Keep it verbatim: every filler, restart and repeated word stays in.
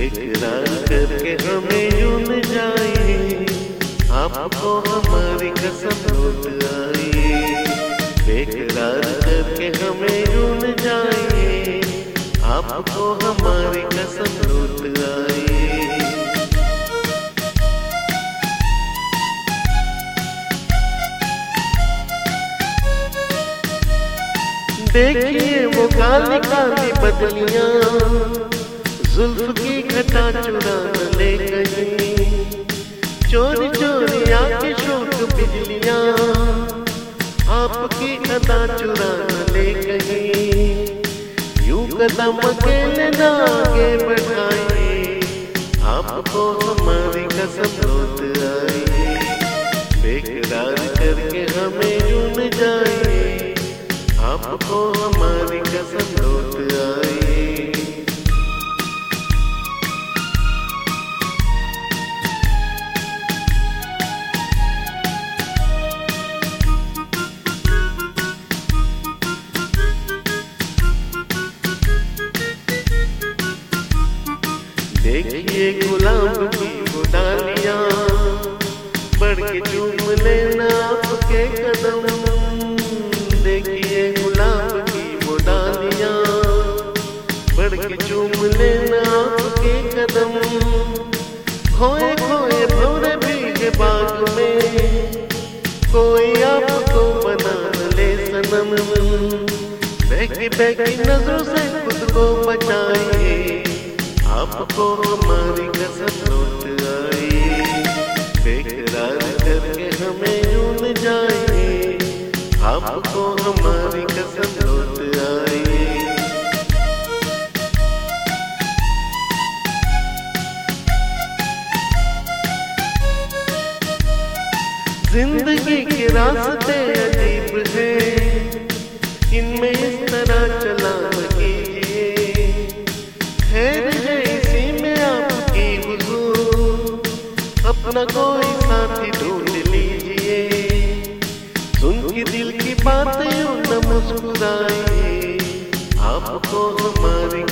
बेकरार करके हमें यूं न जाए, आपको हमारी कसम लौट आई। बेकरार करके हमें यूं न जाए, आपको हमारी कसम लौट आई। देखिए वो काली काली बदलियां, जुल्फ की घटा चुरा ले गई। चोरी चोरी आके शौक बिजलियां, आपकी अदा चुरा ले गई। यूं कदम अकेले ना आगे बढ़ाए, आपको हमारी कसम लौट आई। बेकरार करके हमें यूं न जाए, आपको हमारी कसम लौट आई। देखिए गुलाब की वो डालियां, बढ़ के चूम लेना आपके कदम। देखिए गुलाब की वो डालियां, बढ़ के चूम लेना आपके कदम। खोए खोए भंवरे भीगे बाग में, कोई आपको बना ले सनम। बहकी बहकी नजरों से खुद को बचाए, आपको हमारी कसम लौट आई। बेकरार करके हमें यूं न जाए, आपको हमारी कसम लौट आई। जिंदगी के रास्ते अजीब हैं, इनमें इस तरह चला कीजिए। खैर है इसी में आपकी हुजूर, अपना कोई साथी ढूंढ लीजिए। सुन के दिल की बातें यूं न मुस्कुराए, आपको हमारी